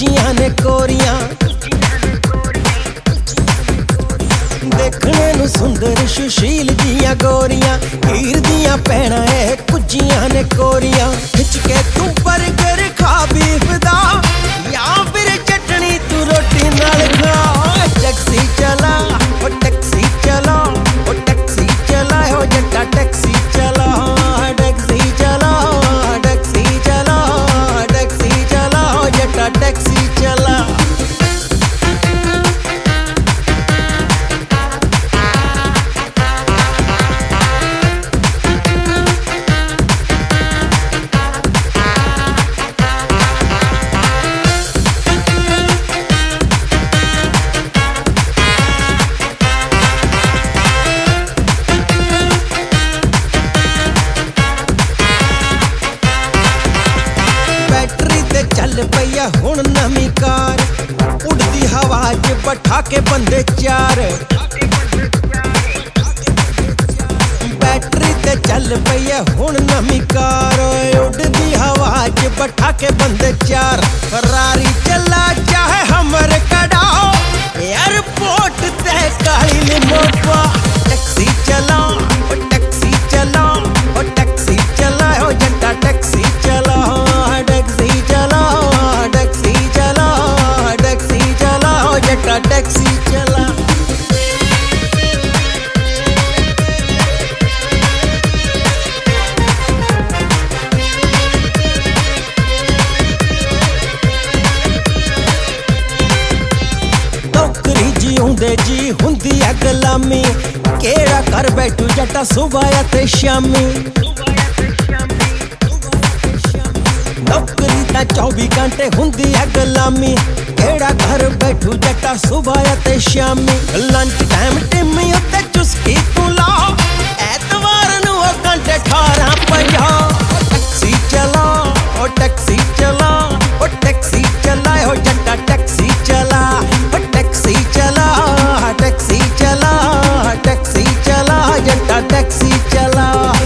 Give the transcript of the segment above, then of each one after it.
दूजियां ने कोरियां देखने नू सुंदर सुशील दियां गोरियां हीर दियां भैणां ए कुजियां ने कोरियां खिच के तू बर्गर खा बीफ दा या फिर चटनी तू रोटी नाल खा। टैक्सी चला ओ टैक्सी चला ओ टैक्सी चला ओ जट्टा टैक्सी चला टैक्सी चला टैक्सी चला टैक्सी चला ओ जट्टा टैक्सी चला। चल पैया हुण नवी कार उड़दी हवा च बैठा के बंदे चार बैटरी ते चल पैया हुण नवी कार उड़दी हवा च बैठा के बंदे चार। फरारी चला चाहे हमर कड़ाओ एयरपोर्ट ते काली लिमोपा टैक्सी चला ओ टैक्सी चला ओ टैक्सी चला ओ जट्टा टैक्सी चला टैक्सी चला टैक्सी चला टैक्सी चला ओ जट्टा टैक्सी चला। नौकरी जीउंदे जी हुंदी है गुलामी केड़ा कर बैठू जट्टा सुबह ते शामी नौकरी ता 24 घंटे हुंदी है गुलामी केड़ा घर बैठू जट्टा सुबह ते शामी। लंच टाइम टिम्मी उत्ते चुस्की तू ला ऐतवार नू घंटे 18:50 टैक्सी चला ओ टैक्सी चला ओ टैक्सी चला ओ जट्टा टैक्सी चला ओ टैक्सी चला टैक्सी चला टैक्सी चला जट्टा टैक्सी चला।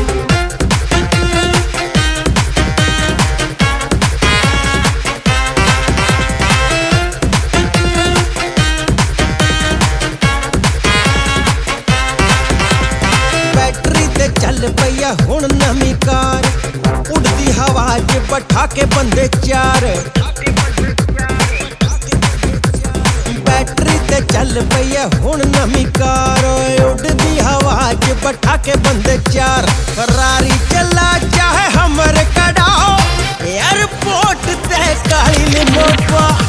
चल पैया हुण नवी कार उड़दी हवा च बैठा के बंदे चार बैटरी ते चल पैया हुण नवी कार उड़दी हवा च बैठा के बंदे चार। फरारी चला चाहे हमर कड़ाओ एयरपोर्ट ते काली लिमोपा